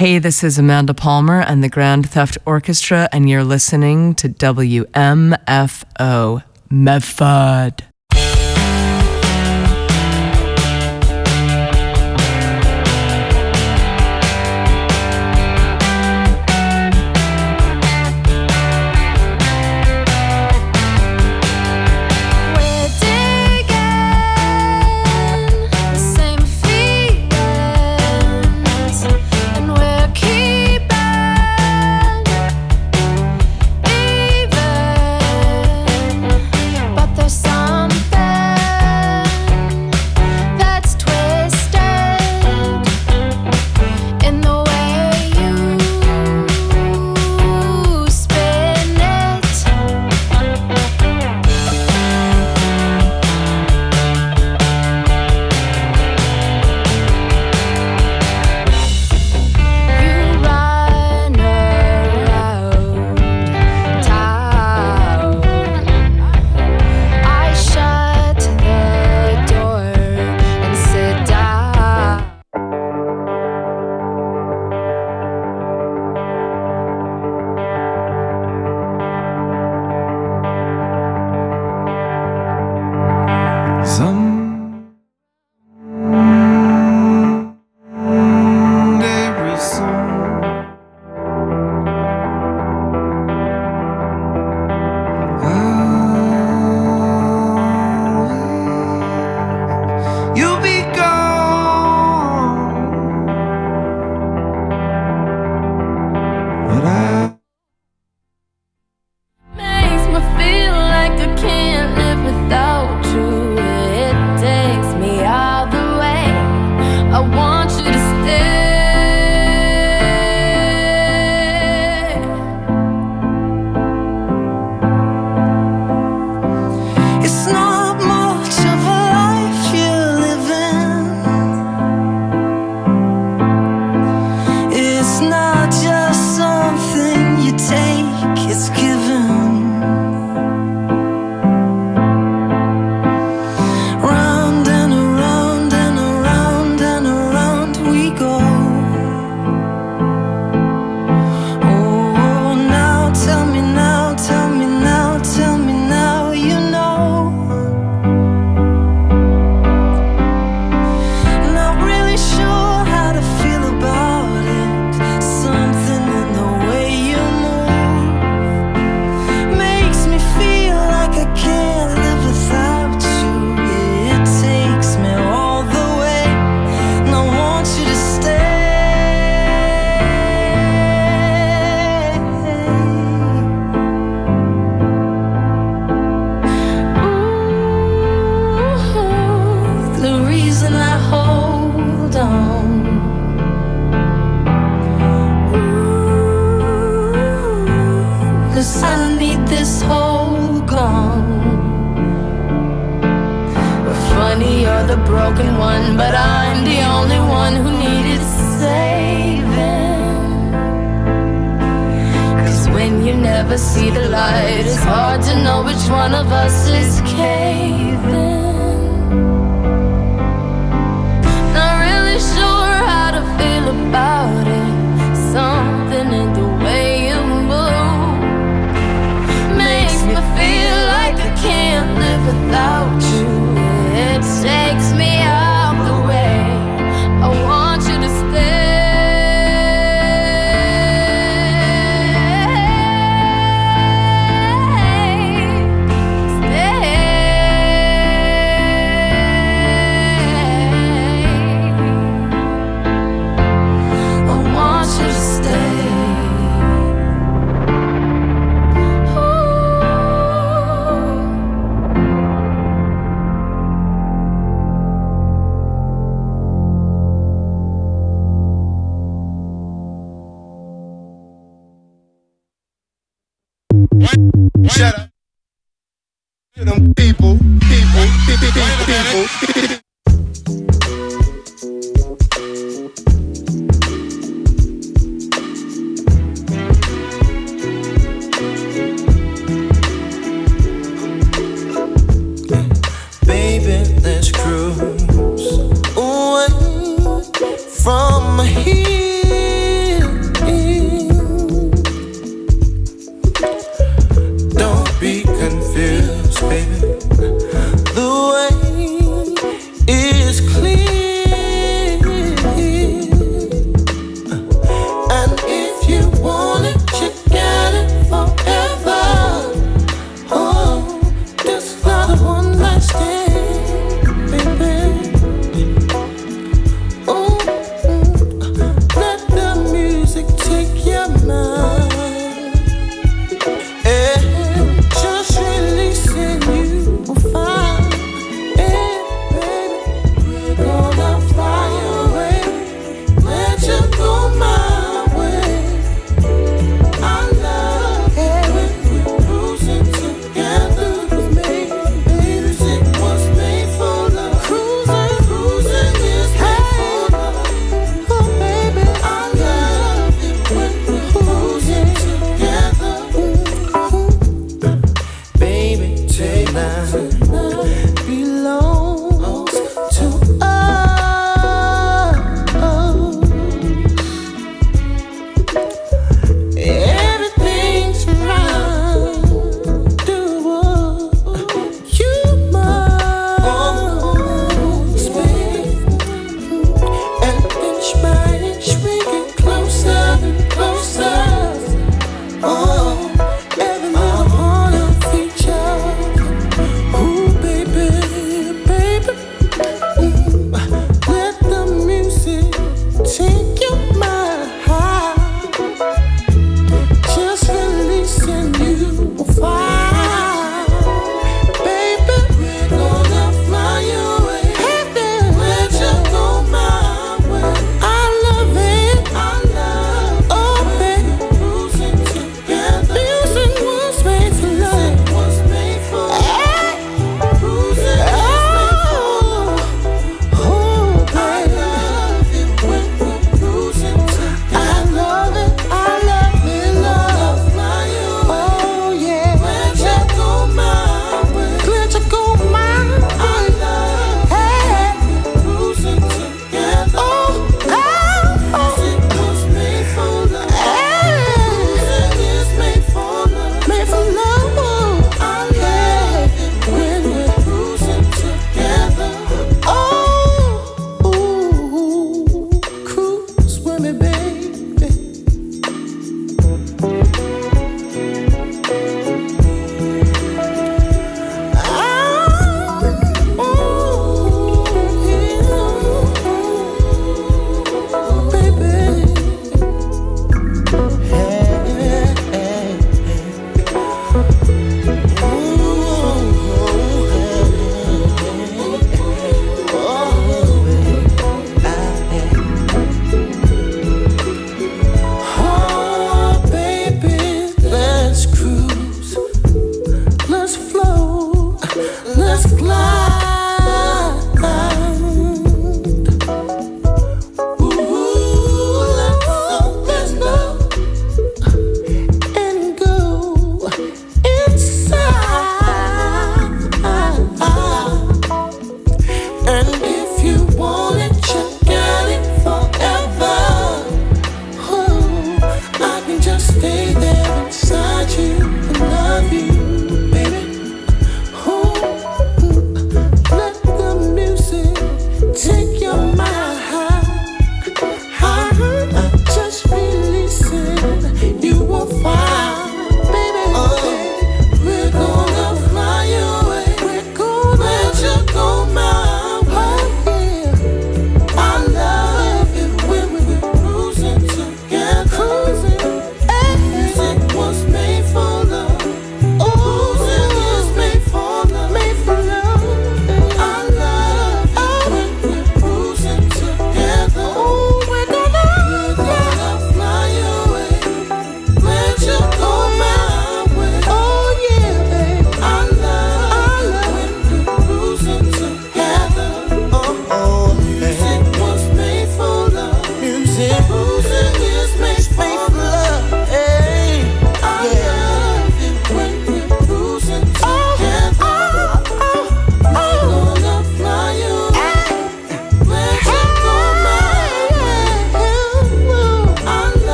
Hey, this is Amanda Palmer and the Grand Theft Orchestra, and you're listening to WMFO Medford. Shut up. Them people. Baby, let's cruise away from here.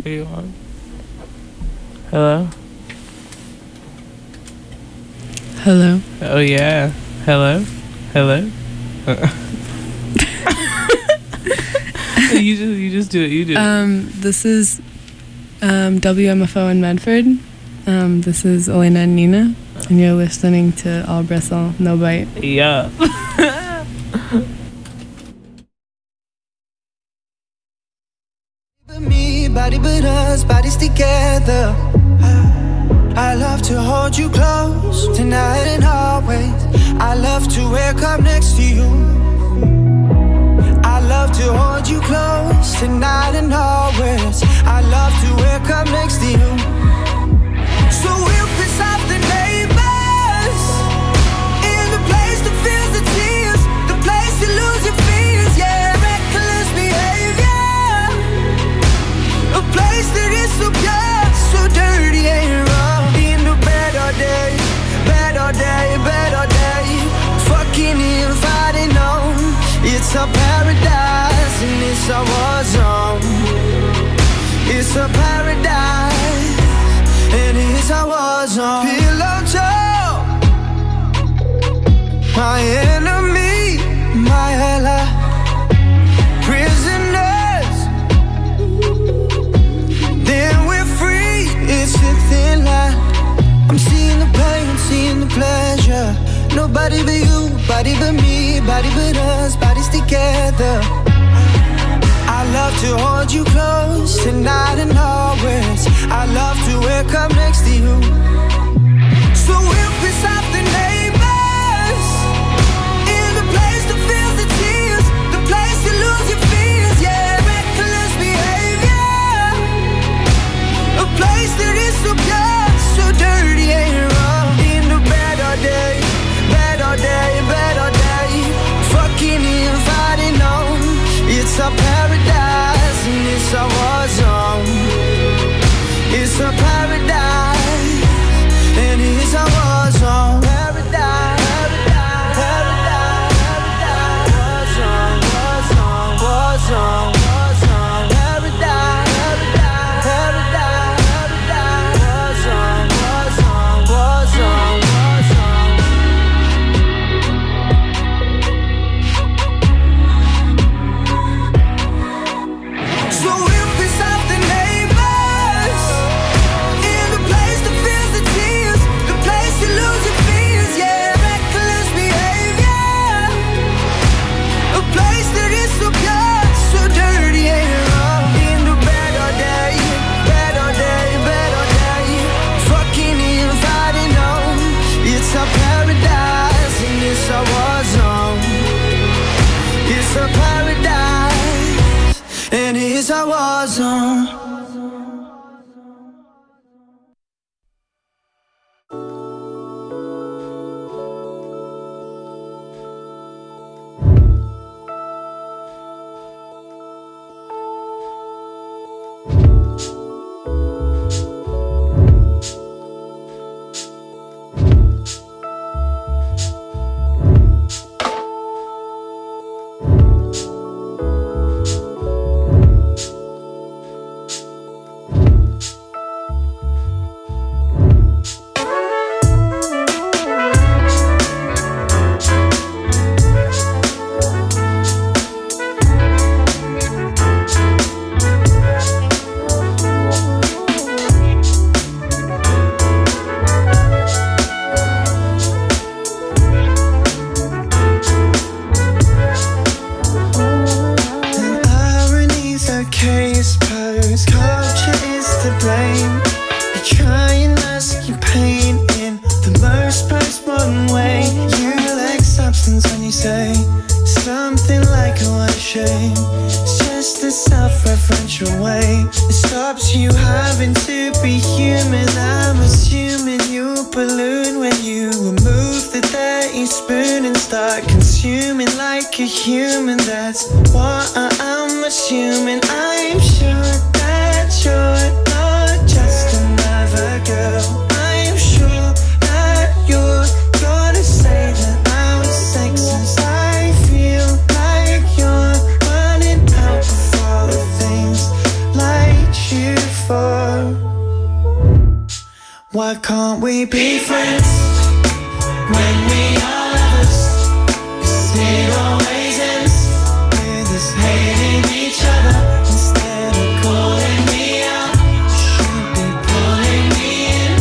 Are you on? Hello? Hello. Oh yeah. Hello? Hello? you just do it. You do it. This is WMFO in Medford. This is Elena and Nina, and you're listening to All Bristle, No Bite. Yeah. Me, body but us, bodies together. I love to hold you close tonight and always. I love to wake up next to you. I love to hold you close tonight and always. I love to wake up next to you. So we'll piss off the neighbors in the place that feels the tears, the place you lose your fears, yeah, reckless behavior, a place that is so pure, so dirty and raw. In the bed all day, bed all day, bed all day, fucking and fighting on. It's a paradise and it's a war zone. It's a paradise and it's a war zone. Pillow talk, my enemy, my ally. Prisoners, then we're free. It's a thin line. I'm seeing the pain, seeing the pleasure. Nobody but you, body but me, body but us, bodies together. I love to hold you close tonight and always. I love to wake up next to you. So we'll piss off the neighbors in the place that feels the tears, the place you lose your fears, yeah, reckless behavior, a place that is so pure, so dirty and raw. In the bed all day, bed all day, bed all day, fucking and fighting on. It's a paradise and it's a war zone. It's a paradise and it's a war zone. Paradise, paradise, paradise, war zone, war zone, war zone, war zone. Paradise, paradise, paradise, war zone, war zone, war zone, war zone. So we'll piss off the neighbors in the place that feels the tears, the place you lose your fears, yeah, reckless behavior, a place that is so pure, so dirty and raw. In the bed all day, bed all day, bed all day, fucking and fighting on. It's a paradise and it's a war zone. It's a paradise and it's a war zone. You Why can't we be friends when we are lovers? 'Cause it always ends with us hating each other. Instead of calling me out, you should be pulling me in.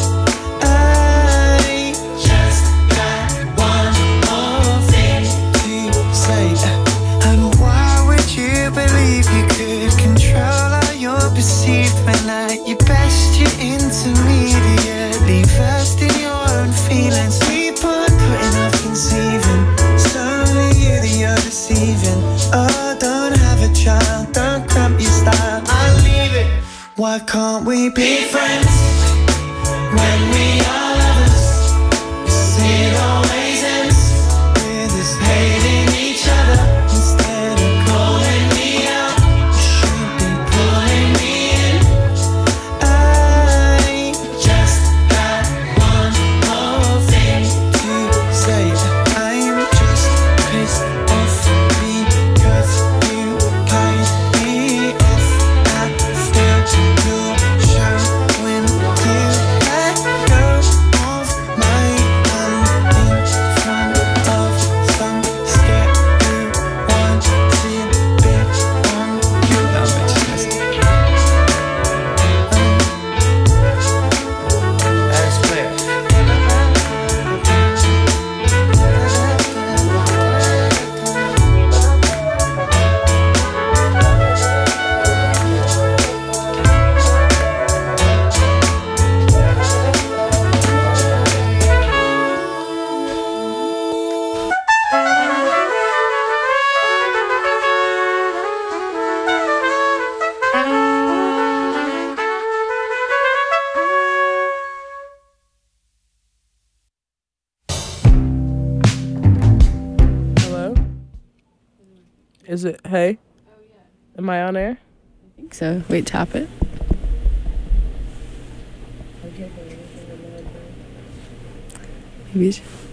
I just got one more thing to say. And why would you believe you could control how you're perceived when at your best you're intermediately versed in your own feelings? Keep on putting off conceiving. It's only you that you're deceiving. Oh, don't have a child, don't cramp your style, I'll leave it. Why can't we be friends when we are lovers? 'Cause it always ends with us hating each other. Instead of calling me out, you should be pulling me in. I just got one more thing to say. I'm just pissed off because you cut me off after your show. When you let go of my hand in front of some scared you want to be on you. That's clear. Hello? Is it, hey? Am I on air? I think so. Wait, tap it. Maybe.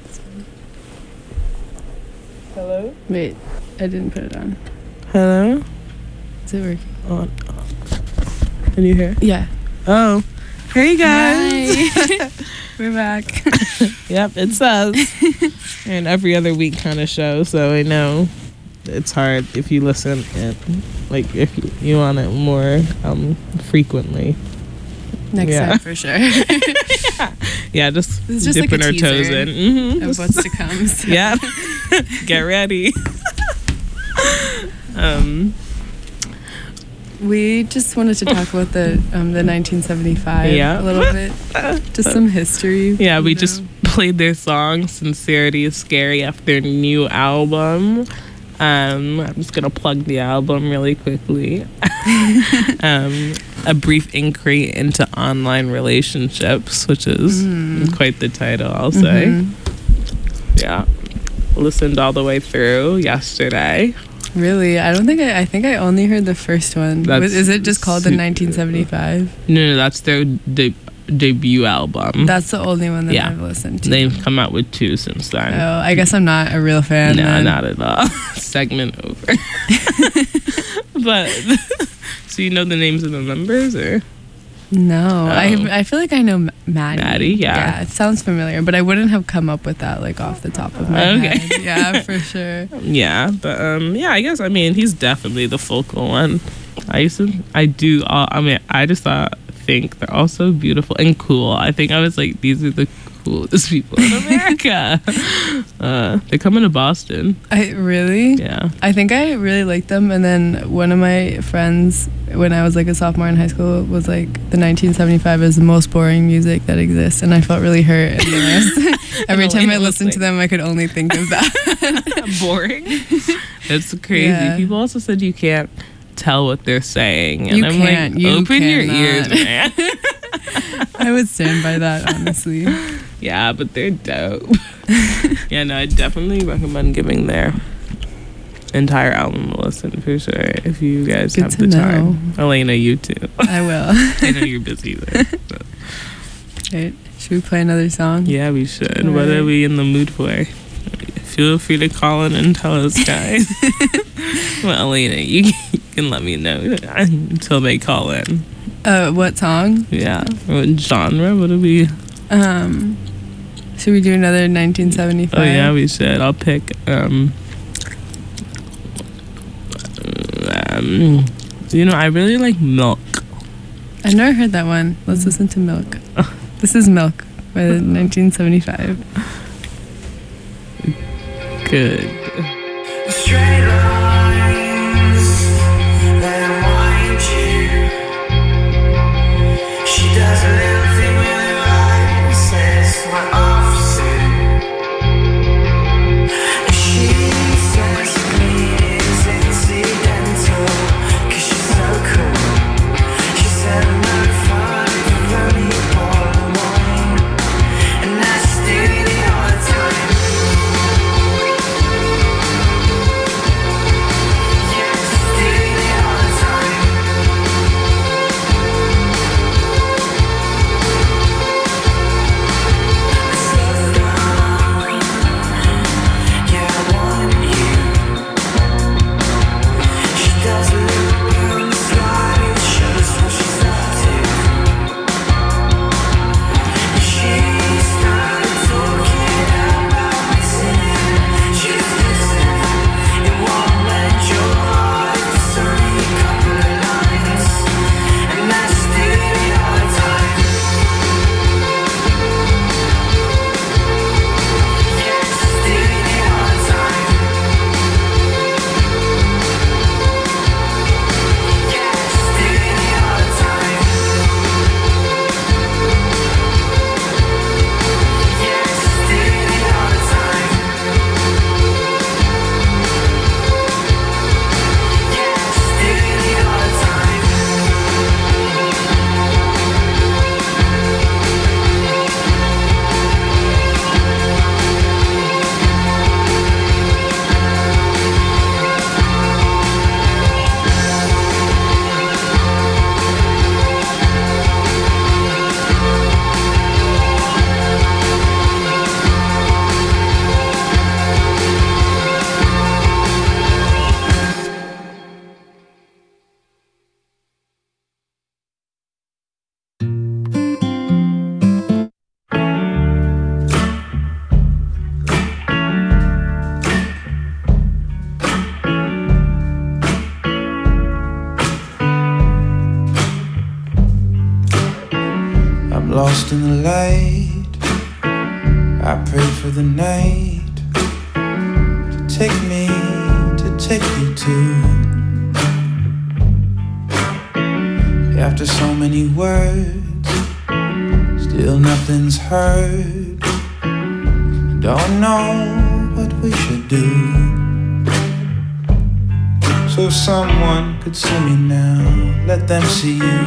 Hello? Wait, I didn't put it on. Hello? Is it working? On. Can you hear? Yeah. Oh. Hey guys. Hi. We're back. Yep, it's us. And every other week kind of show, so I know it's hard if you listen and like if you want it more frequently. Next Yeah. time for sure. Yeah, just This is just dipping like a our toes teaser in. Mm-hmm. of what's to come. So. Yeah. Get ready. We just wanted to talk about the 1975 Yeah. a little bit. Just some history. Yeah, we you just know. played their song "Sincerity Is Scary" off their new album. I'm just gonna plug the album really quickly. A brief inquiry into online relationships, which is quite the title, I'll say. Yeah, listened all the way through yesterday. Really? I don't think I think I only heard the first one. Is it just called the super- 1975? No, that's their debut album. That's the only one that Yeah. I've listened to. They've come out with 2 since then. Oh, I guess I'm not a real fan. No, then. not at all. Segment over. But so you know the names of the members, or No, Oh. I feel like I know Maddie. Maddie, yeah. Yeah, it sounds familiar, but I wouldn't have come up with that like off the top of my Okay. head. Yeah, for sure. yeah, but yeah, I guess I mean he's definitely the focal one. I just think they're all so beautiful and cool. I think I was like, these are the coolest people in America. They're coming to Boston. Really? Yeah. I think I really liked them, and then one of my friends, when I was like a sophomore in high school, was like, the 1975 is the most boring music that exists, and I felt really hurt. And every time I listened to them, I could only think of that. Boring. It's crazy. Yeah. People also said you can't tell what they're saying, and You I'm can't. like, You open your cannot. ears, man. I would stand by that, honestly. Yeah, but they're dope. Yeah, no, I definitely recommend giving their entire album a listen for sure if you guys Good have to the know. time. Elena, you too. I will. I know you're busy there. But Right. Should we play another song? yeah, we should. All What are right. we in the mood for? Feel free to call in and tell us, guys. Well, Elena, you can let me know until they call in. What song? Yeah. What genre would it be? Should we do another 1975? Oh yeah, we should. I'll pick I really like Milk. I've never heard that one. Let's listen to Milk. This is Milk by 1975. Good. Straight lines that wind you. She does a little thing with her eyes, says we're opposite. She says to me it's incidental, 'cause she's so cool. She said I'm not fun if you only pour the wine, and that's doing it all the time. Lost in the light, I pray for the night to take me, to take you to. After so many words, still nothing's heard. Don't know what we should do. So if someone could see me now, let them see you.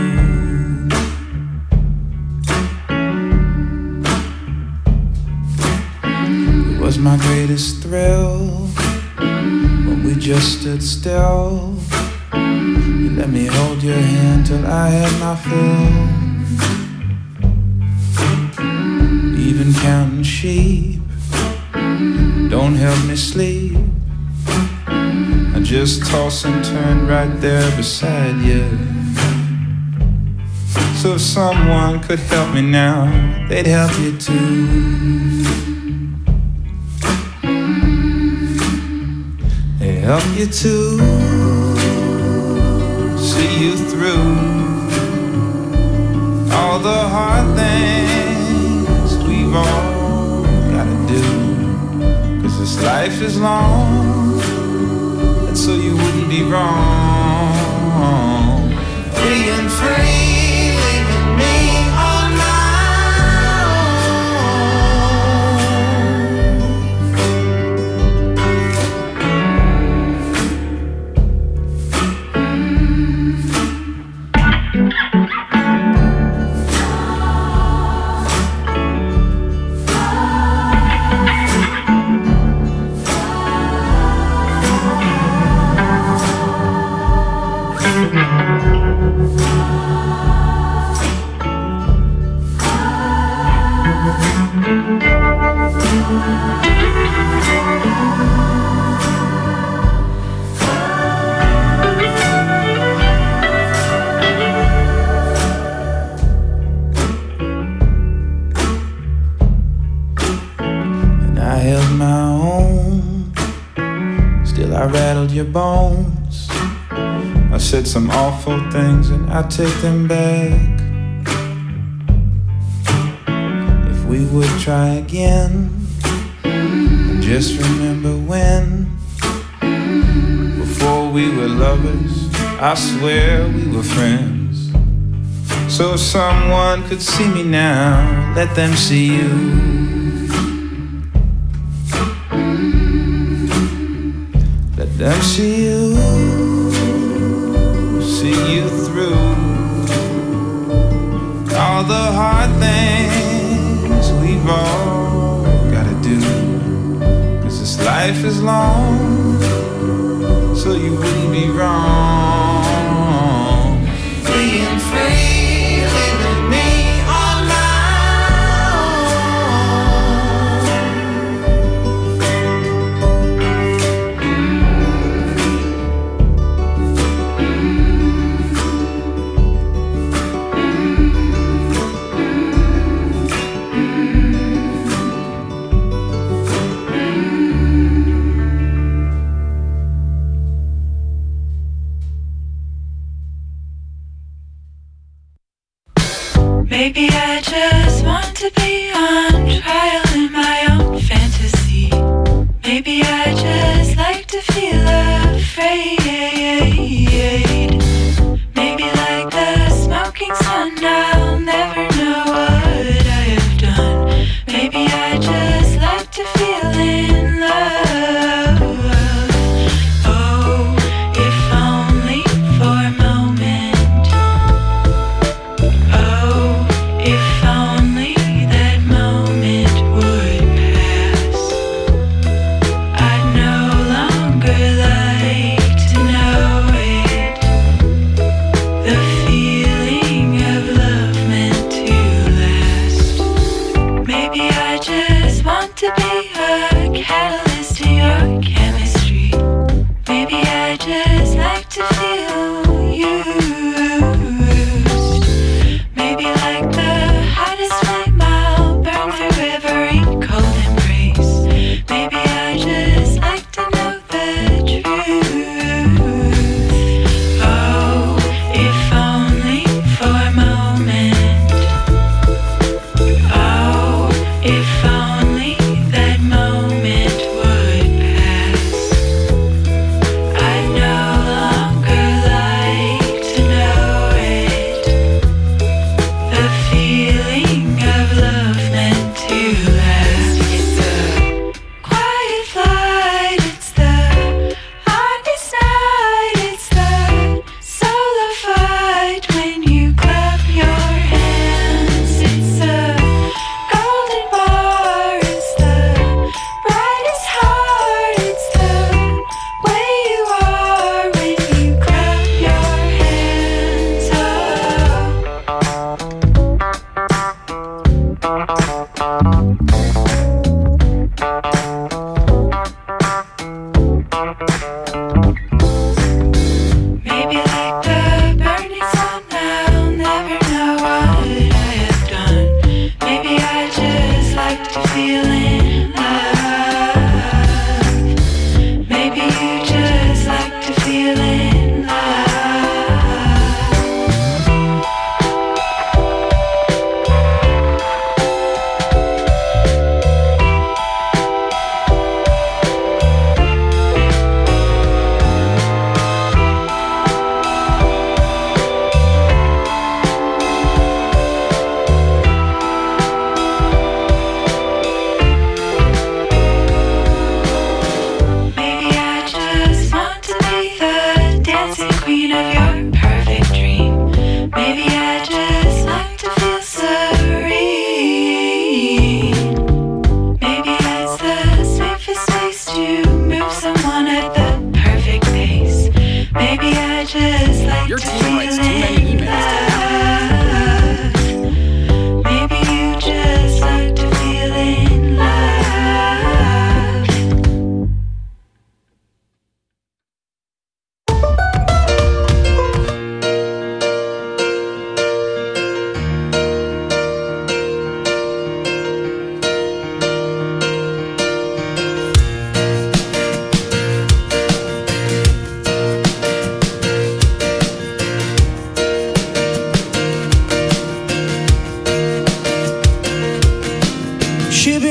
Was my greatest thrill when we just stood still. You let me hold your hand till I had my fill. Even counting sheep don't help me sleep. I just toss and turn right there beside you. So if someone could help me now, they'd help you too. Help you to see you through all the hard things we've all gotta do. 'Cause this life is long, and so you wouldn't be wrong. Being free, leaving me on my held your bones. I said some awful things and I take them back. If we would try again, and just remember when, before we were lovers, I swear we were friends. So if someone could see me now, let them see you. Let them see you, see you through all the hard things we've all gotta do. 'Cause this life is long, so you wouldn't be wrong. Being free, leaving me on my Maybe I just want to be on trial in my own fantasy. Maybe I just like to feel afraid. Maybe like the smoking sun, I'll never know what I have done. Maybe I just like to feel in love. Oh, if only for a moment. Oh, if only that moment would pass. I'd no longer like to know it. The feeling of love meant to last. Maybe I just want to be a catalyst to your chemistry. Maybe I just like to feel used. Maybe like the hottest flame, I'll burn through every cold embrace. Maybe I just like to know the truth. Oh, if only for a moment. Oh, if only that moment would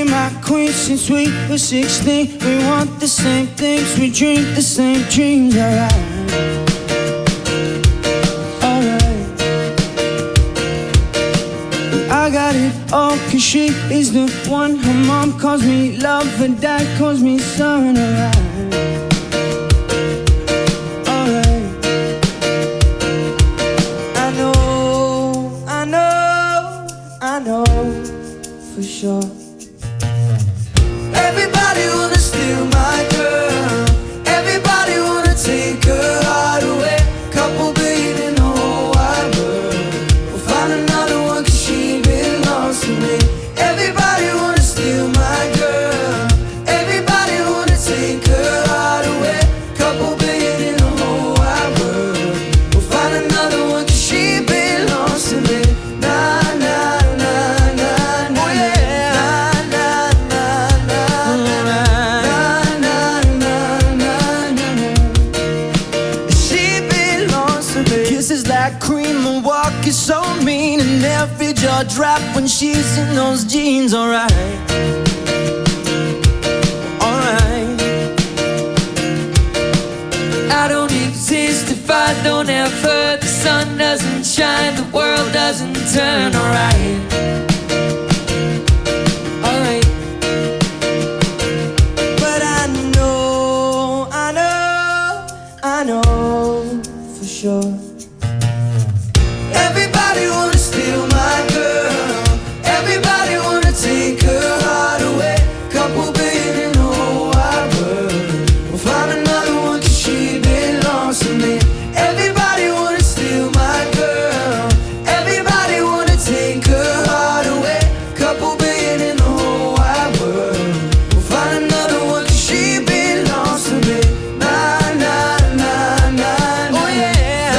be my queen since we were 16. We want the same things, we dream the same dreams. Alright, alright. I got it all cause she is the one. Her mom calls me love, her dad calls me son. Alright, alright. I know for sure. Everybody wanna steal my girl. Everybody wanna take her heart away. Couple billion in the whole wide world. We'll find another one cause she belongs to me. Everybody wanna steal my girl. Everybody wanna take her heart away. Couple billion in the whole wide world. We'll find another one cause she belongs to me. Nah, nah. Is so mean and every jaw drop when she's in those jeans. Alright, alright. I don't exist if I don't have her. The sun doesn't shine, the world doesn't turn. Alright, alright. But I know for sure. Everybody wanna steal my girl. Everybody wanna take her heart away. Couple billion in the whole wide world. We'll find another one cause she belongs to me. Everybody wanna steal my girl. Everybody wanna take her heart away. Couple billion in the whole wide world. We'll find another one cause she belongs to me. Nah, nah, nah, nah, nah. Oh yeah.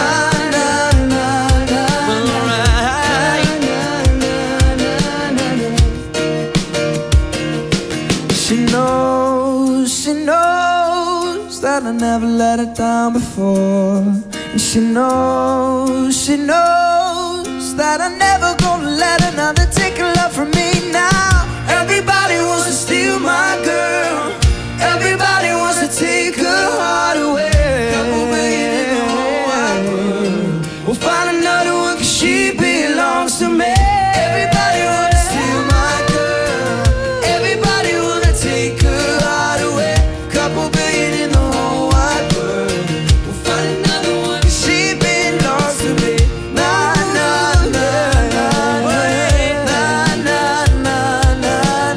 That I never let her down before. And she knows that I'm never gonna let another take her love from me now. Everybody wants to steal my girl. Everybody wants to take her heart away. Couple billion in the whole wide world. We'll find another one cause she belongs to me. Everybody wants to steal my girl. Everybody wanna take her heart away. Couple billion in the whole wide world. We'll find another one cause she belongs to me. Nah, nah, nah, nah, nah, nah, nah, nah,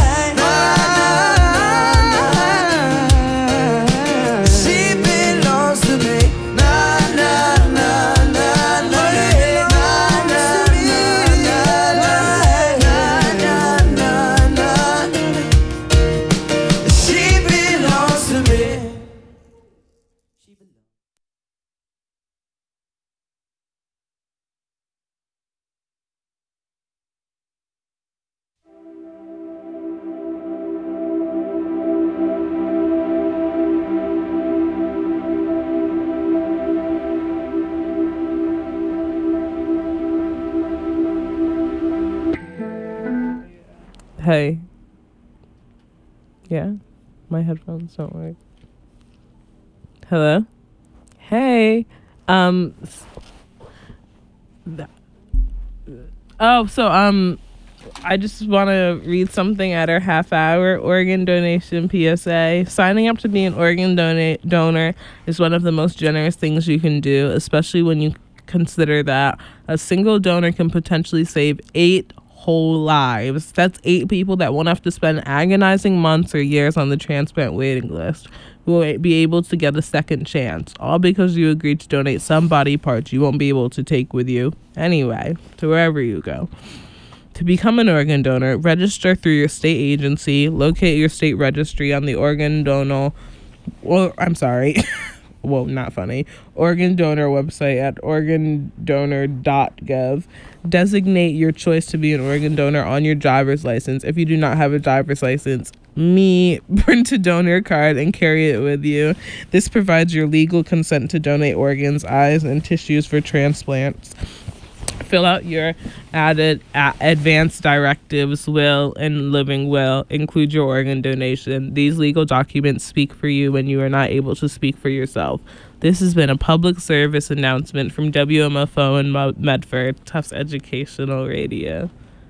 nah. She belongs to me. Nah, nah, nah, nah, nah, she belongs to me. Hey. Yeah, my headphones don't work. Hello? Hey. I just want to read something at our half-hour organ donation PSA. Signing up to be an organ donor is one of the most generous things you can do, especially when you consider that a single donor can potentially save 8 whole lives. That's 8 people that won't have to spend agonizing months or years on the transplant waiting list, who will be able to get a second chance, all because you agreed to donate some body parts you won't be able to take with you anyway to wherever you go. To become an organ donor, register through your state agency, locate your state registry on the organ donor website at organdonor.gov. Designate your choice to be an organ donor on your driver's license. If you do not have a driver's license, print a donor card and carry it with you. This provides your legal consent to donate organs, eyes, and tissues for transplants. Fill out your advance directives, will, and living will. Include your organ donation. These legal documents speak for you when you are not able to speak for yourself. This has been a public service announcement from WMFO in Medford, Tufts Educational Radio.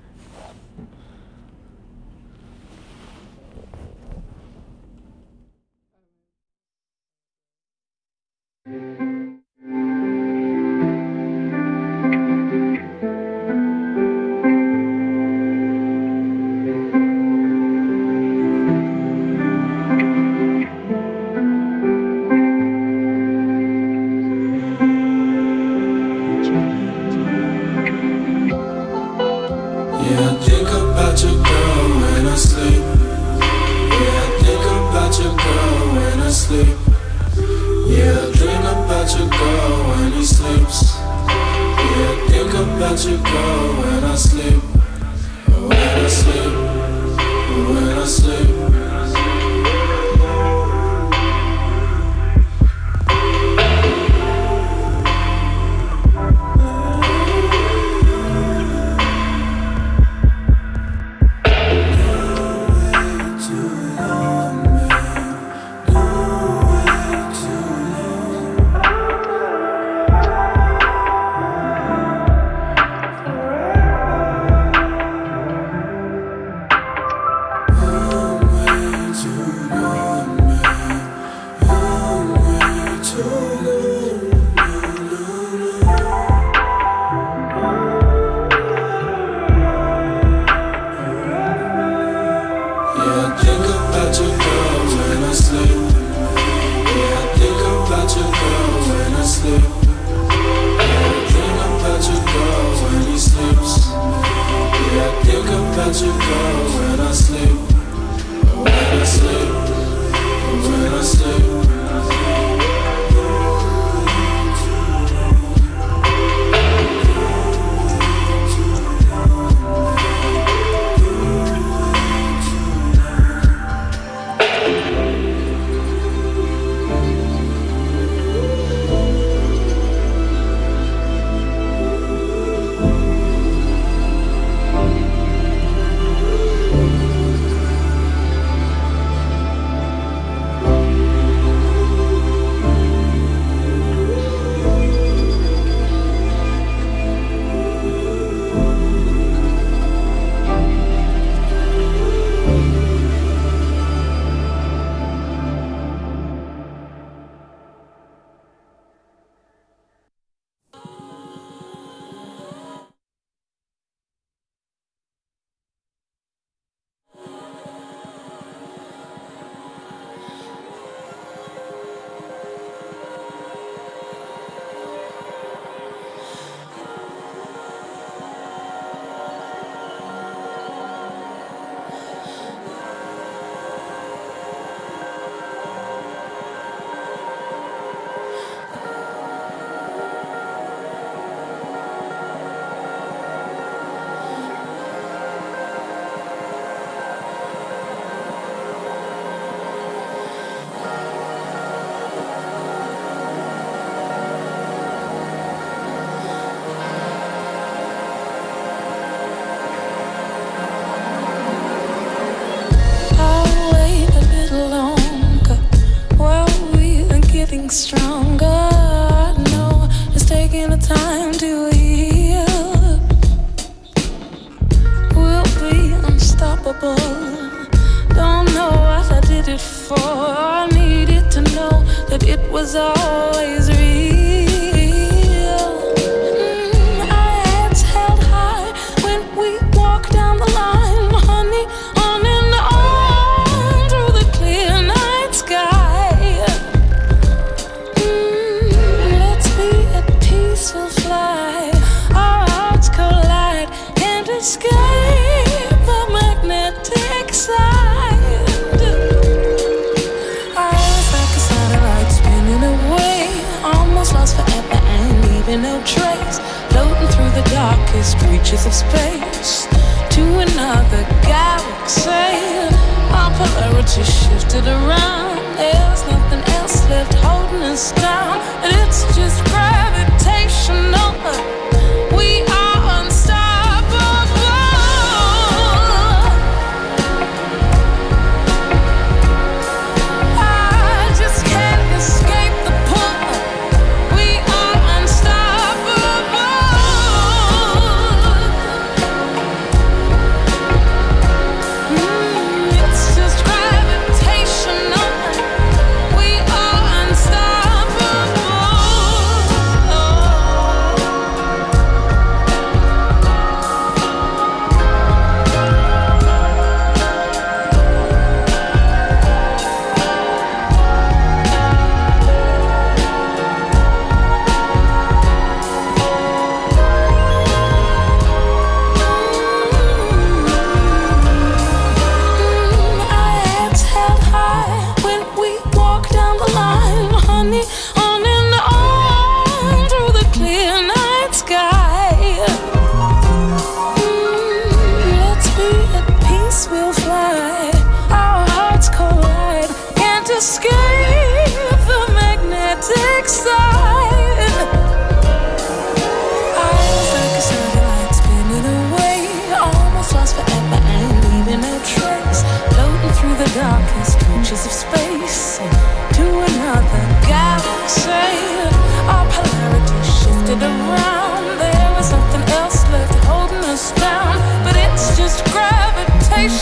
Reaches of space to another galaxy. Our polarity shifted around. There's nothing else left holding us down. It's just gravitational. We are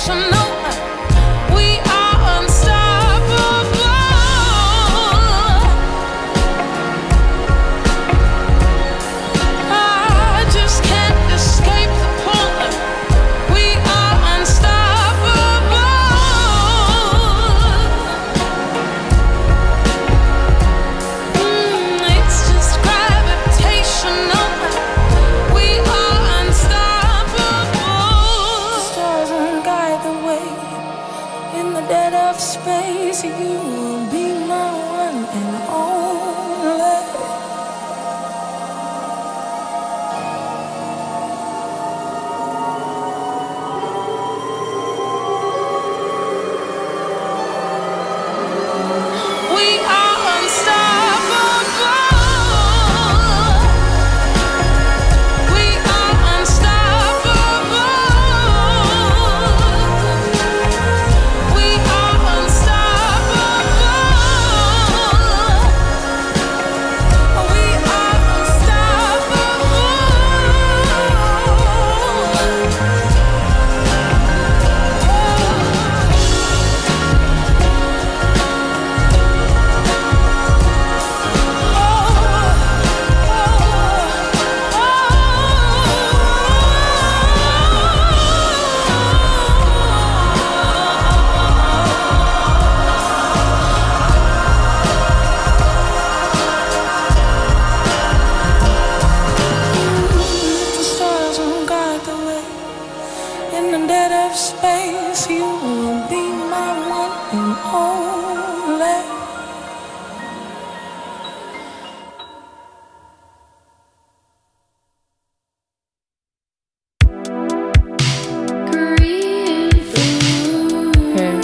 gravitational. We are unstoppable. I just can't escape the pull. We are unstoppable. It's just gravitational. We are unstoppable. Stars won't guide the way. In the dead of space, you will be my one and only. We are unstoppable. We are unstoppable. We are unstoppable. We are the stars won't guide the way. In the dead of space, you will be my one and only. Okay,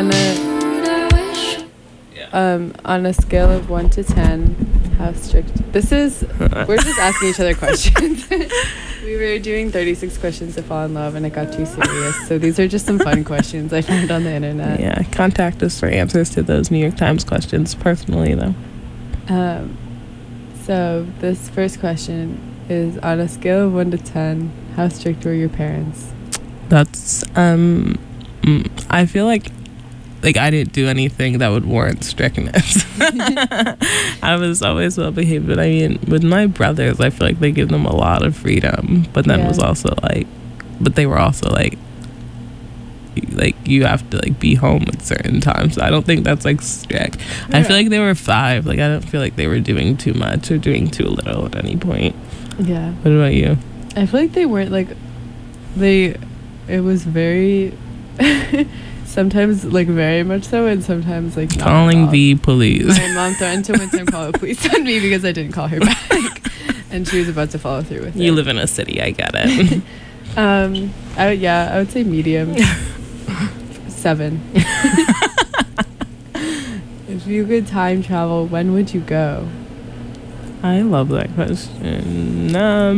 on a scale of 1 to 10, how strict? We're just asking each other questions. We were doing 36 questions to fall in love, and it got too serious. So these are just some fun questions I found on the internet. Yeah, contact us for answers to those New York Times questions personally, though. So this first question is, on a scale of 1 to 10, how strict were your parents? That's I feel like I didn't do anything that would warrant strictness. I was always well behaved, but I mean, with my brothers, I feel like they give them a lot of freedom, but then it was also but they were also like you have to be home at certain times. So I don't think that's strict. Yeah. I feel like they were 5. I don't feel like they were doing too much or doing too little at any point. Yeah. What about you? I feel like they weren't it was very sometimes very much so, and sometimes not calling the police. My mom threatened to one time call the police on me because I didn't call her back, and she was about to follow through with it. You live in a city, I get it. I would say medium. 7. If you could time travel, when would you go? I love that question.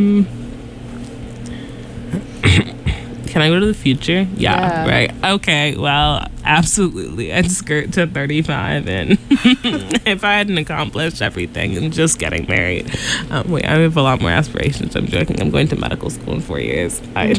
Can I go to the future? Yeah. Right. Okay, well, absolutely. I'd skirt to 35, and if I hadn't accomplished everything and just getting married. Wait, I have a lot more aspirations. I'm joking. I'm going to medical school in 4 years. I'd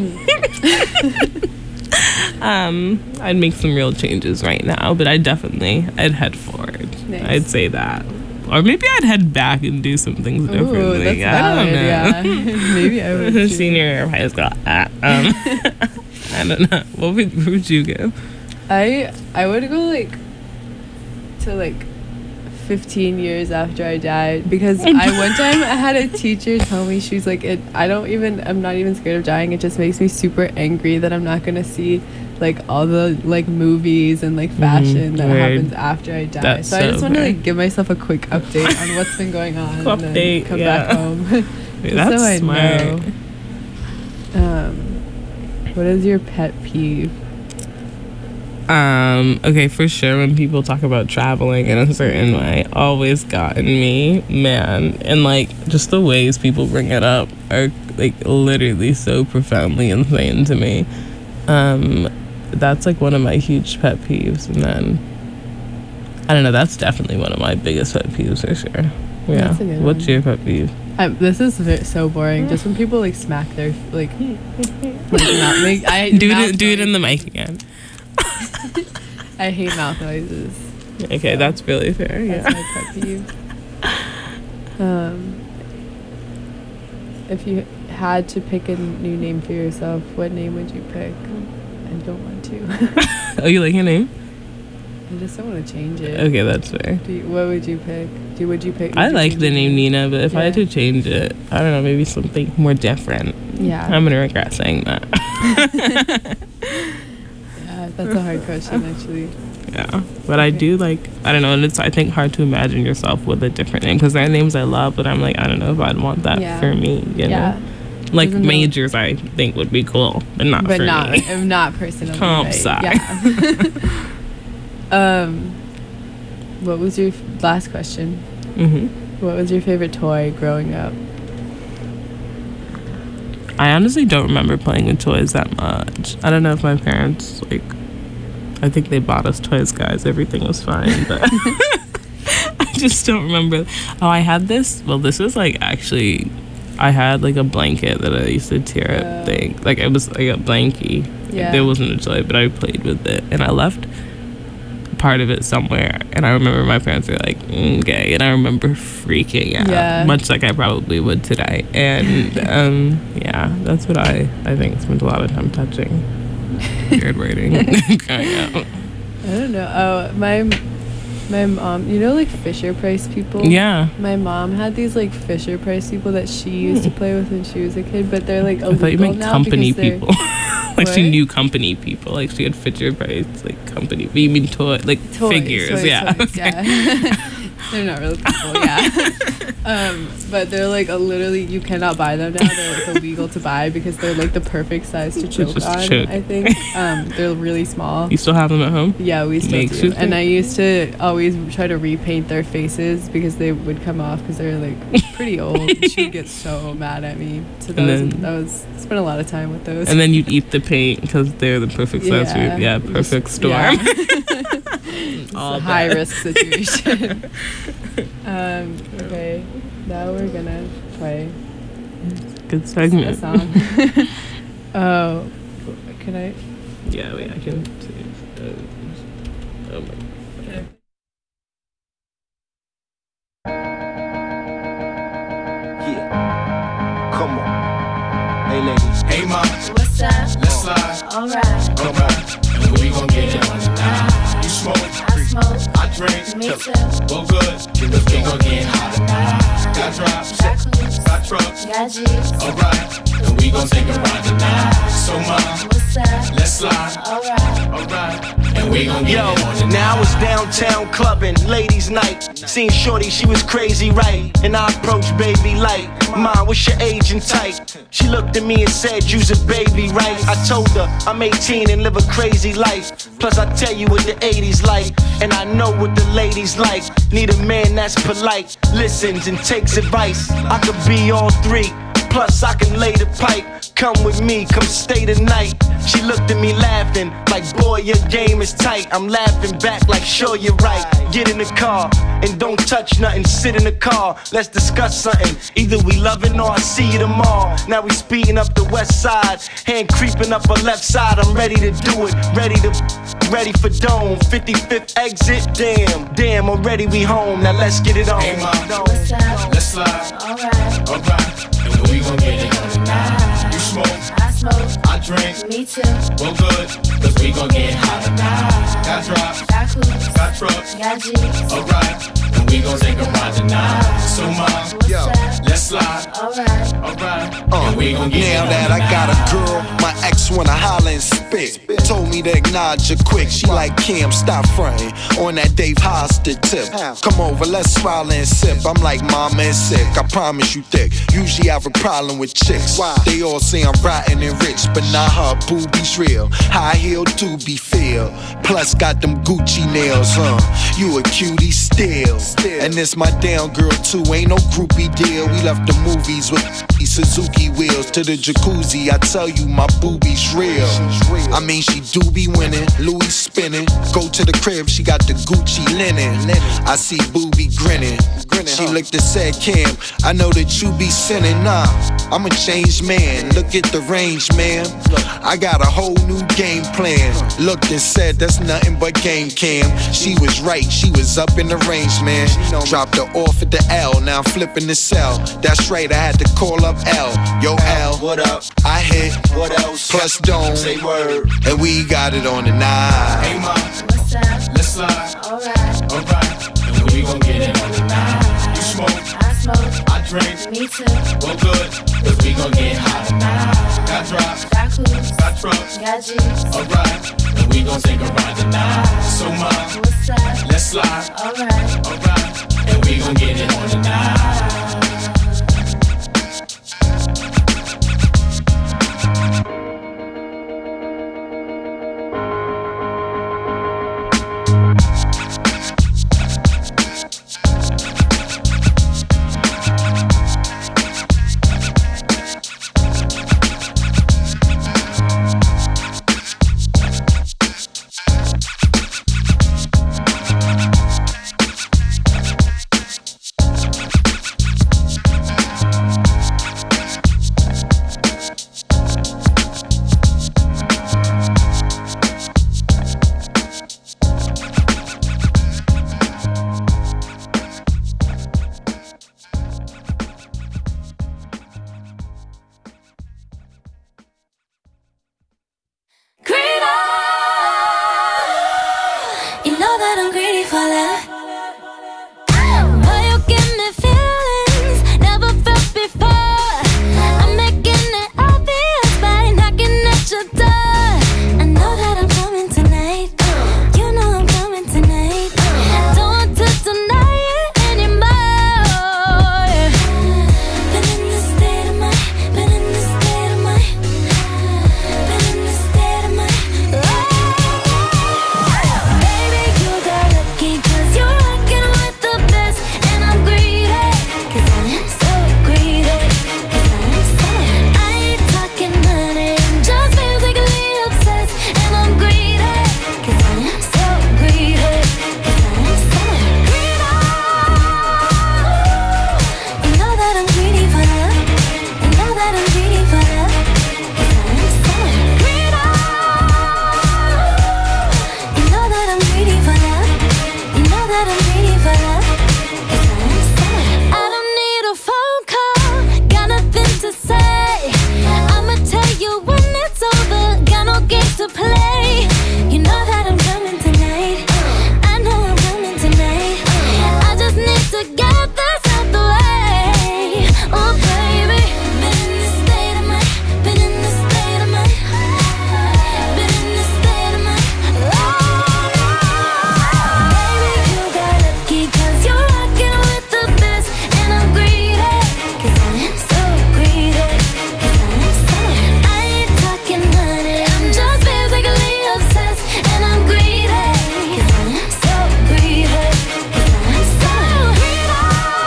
make some real changes right now, but I'd head forward. Nice. I'd say that. Or maybe I'd head back and do some things differently. That's I don't know. Yeah. Maybe I would. Senior year of high school. I don't know. Where would you go? I would go to 15 years after I died, because one time I had a teacher tell me, she was like, I'm not even scared of dying. It just makes me super angry that I'm not gonna see all the movies and fashion that happens after I die. That's so I just want to give myself a quick update on what's been going on and then come back home. That's so I smart. know. What is your pet peeve? Okay, for sure, when people talk about traveling in a certain way, always gotten me, man. And just the ways people bring it up are literally so profoundly insane to me. That's one of my huge pet peeves. And then I don't know, that's definitely one of my biggest pet peeves for sure. Yeah. What's your pet peeve? This is so boring. Just when people smack their not make. Do it in the mic again. I hate mouth noises. Okay, So, that's really fair. Yeah. That's my pet peeve. If you had to pick a new name for yourself, what name would you pick? I don't want to. Oh, you like your name? I just don't want to change it. Okay, that's fair. What would you pick? Would you pick? I like the name Nina, but if I had Yeah. to change it, I don't know, maybe something more different. Yeah. I'm gonna regret saying that. Yeah, that's a hard question, actually. Yeah, but I do like, I don't know, and it's, I think, hard to imagine yourself with a different name, because there are names I love, but I'm like, I don't know if I'd want that Yeah. for me, you Yeah. know? Like Doesn't know- Majors, I think would be cool, but not But for not, me. not personally. Comp right? sci. Yeah. What was your last question? Hmm. What was your favorite toy growing up? I honestly don't remember playing with toys that much. I don't know if my parents, like, I think they bought us toys, guys. Everything was fine, but I just don't remember. Oh, I had this. Well, this is like actually, I had like a blanket that I used to tear up thing. Like it was like a blankie. Yeah. There wasn't a toy, but I played with it, and I left part of it somewhere. And I remember my parents were like, "Okay," and I remember freaking out, Yeah. much like I probably would today. And yeah, that's what I think spent a lot of time touching. Weird wording. Crying out. I don't know. Oh, my mom, you know, like Fisher Price people? Yeah. My mom had these like Fisher Price people that she used to play with when she was a kid, but they're like I thought you illegal meant now company because they're- people. Like she What? knew company people. Like she had Fisher Price, like company. But you mean toy, like Toys, figures? toys, Yeah. toys, Okay. yeah. They're not real people, yeah. But they're like literally, you cannot buy them now. They're like illegal to buy because they're like the perfect size to choke just on. choke. I think they're really small. You still have them at home? Yeah, we still Makes do. you And think. I used to always try to repaint their faces because they would come off because they're like pretty old. She would get so mad at me. So And that was spent a lot of time with those. And then you'd eat the paint because they're the perfect size for you. Yeah, perfect storm. Yeah. It's All a high bad. risk situation. Okay, now we're gonna play Good a segment. song. Oh, can I? Yeah, wait, I can see. Oh my. Yeah. Come on. Hey, ladies. Hey, ma, What's up? let's slide. Alright. Alright, and we gon' get it on tonight. You smoke, I smoke. I drink, Me too. well good, cause we gon' get hot. Got drops, Got clues. got trucks, Got G's. alright, and we gon' take a ride tonight. So, ma, What's up? let's slide. Alright. Alright, and we gon' get Yo, it on tonight. now it's downtown clubbing, ladies' night. Seen Shorty, she was crazy, right? And I approached baby like, Mom, what's your age and type? She looked at me and said, you's a baby, right? I told her, I'm 18 and live a crazy life. Plus I tell you what the 80s like, and I know what the ladies like. Need a man that's polite, listens and takes advice. I could be all three, plus I can lay the pipe. Come with me, come stay the night. She looked at me laughing, like boy your game is tight. I'm laughing back like sure you're right. Get in the car and don't touch nothing, sit in the car, let's discuss something. Either we loving or I see you tomorrow. Now we speeding up the west side, hand creeping up her left side. I'm ready to do it, ready for dome. 55th exit, damn, already we home. Now let's get it on. Hey, ma, What's up? let's slide. Alright. Alright, and we gon' get it on tonight. You smoke, I smoke. I drink, Me too. well good, cause we gon' get hot tonight. Got drops, Got clues. got trucks, Got G's. alright, and we gon' take a ride tonight. So, ma, What's up? let's slide. Alright. Alright, and we gon' get it Now on that I got a tonight. girl, my ex wanna holler and spit. Told me to acknowledge her quick. She like, Kim, stop fronting on that Dave Hostert tip. Come over, let's swallow and sip. I'm like, mama is sick, I promise you thick. Usually have a problem with chicks. They all say I'm rotten and rich, but not her boobies real. High heel do be feel. Plus got them Gucci nails, You a cutie still. And this my down girl too, ain't no groupie deal. We left the movies with Suzuki wheels to the jacuzzi. I tell you my boobies real. I mean she do be winning, Louis spinning. Go to the crib, she got the Gucci linen. I see Boobie grinning. She looked and said, Kim, I know that you be sinning. Nah, I'm a changed man. Look at the range, man. I got a whole new game plan. Looked and said that's nothing but game cam. She was right, she was up in the range, man. Dropped her off at the L, now I'm flipping the cell. That's right, I had to call up L. Yo, L, what up? I hit, What else? plus dome, Say word. and we got it on the night. Hey, ma, What's up? let's slide. Alright, Alright, and we gon' get it on the night. You smoke, I smoke, I drink. me too. Well, good, cause we gon' get high tonight. Got drops, Got cruise, got trucks. got G's. Alright, and we gon' take a ride tonight. So, ma, What's up? let's slide. Alright, Alright, and we gon' get it on tonight. you know that I'm greedy for love. Boy, you give me feelings never felt before. I'm making it obvious by knocking at your door. I know that I'm coming tonight. You know I'm coming tonight. Don't want to deny it anymore. Been in this state of mind. Been in this state of mind. Been in this state of mind. Baby, you got lucky 'cause you're rocking with the best. And I'm greedy 'cause I am so greedy. 'Cause I am so. I ain't talking money, I'm just physically obsessed. And I'm greedy 'cause I am so greedy. 'Cause I am so greedy. You know that I'm greedy for love. You know that I'm greedy for love. 'Cause I am so greedy. You know that I'm greedy for love. You know that I'm greedy for love. 'Cause I am so. I don't need a phone call. Got nothing to say. I'ma tell you when it's over. Got no games to play. You know that I'm coming tonight. I know I'm coming tonight. I just need to get this out the way. Oh baby, been in this state of mind. Been in this state of mind. Been in this state of mind. Baby, you got lucky 'cause you're rocking with the best. And I'm greedy 'cause I am so greedy. 'Cause I am so. I ain't talking money, I'm just physically obsessed. And I'm greedy 'cause I am so greedy. 'Cause I am so greedy.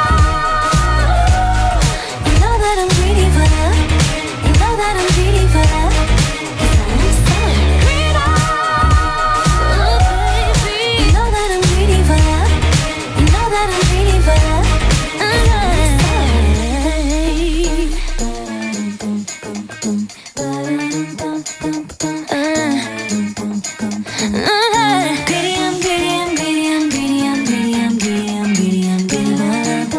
You know that I'm greedy for love. You know that I'm greedy for love. 'Cause I am so greedy. Oh baby, you know that I'm greedy for love. You know that I'm greedy for love. Greedy, I'm greedy, I'm greedy, I'm greedy, I'm greedy, I'm greedy, I'm greedy, I'm greedy for love.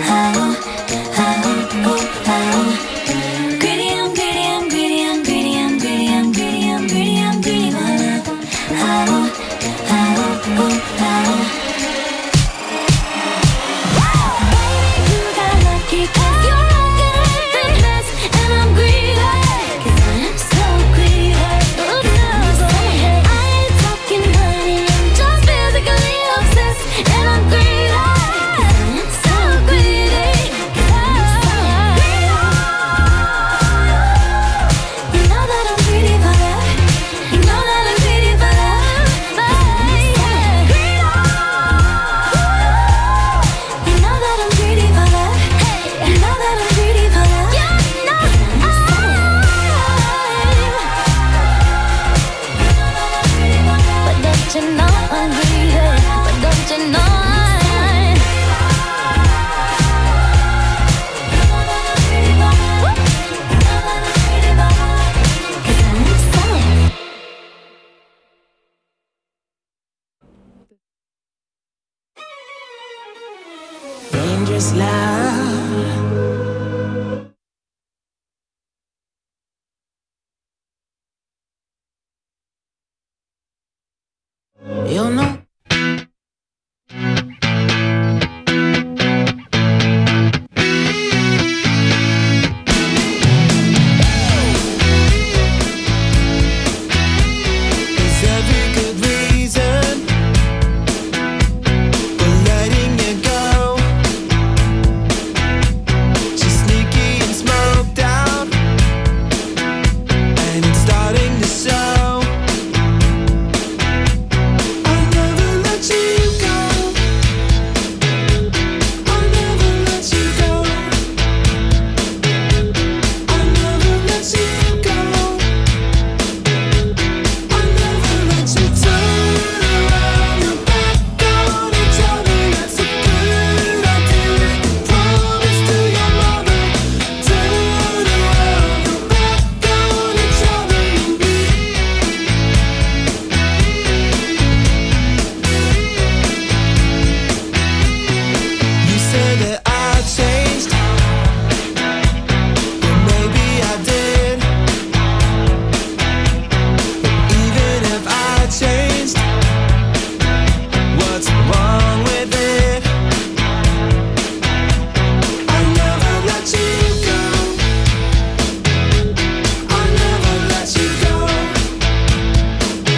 Greedy, I'm greedy, I'm greedy, I'm greedy, I'm greedy, I'm greedy, I'm greedy, I'm greedy for love. Baby, you got lucky 'cause you're rocking with the best. And I'm greedy 'cause I am so greedy. I ain't talking money, I'm just physically obsessed. And I'm greedy 'cause I am so greedy. 'Cause I am so greedy. You know that I'm greedy for love. You know that I'm greedy for love. You know that I'm greedy for love. You know that I'm greedy for love. You know but don't you know I'm greedy? But don't you know is love.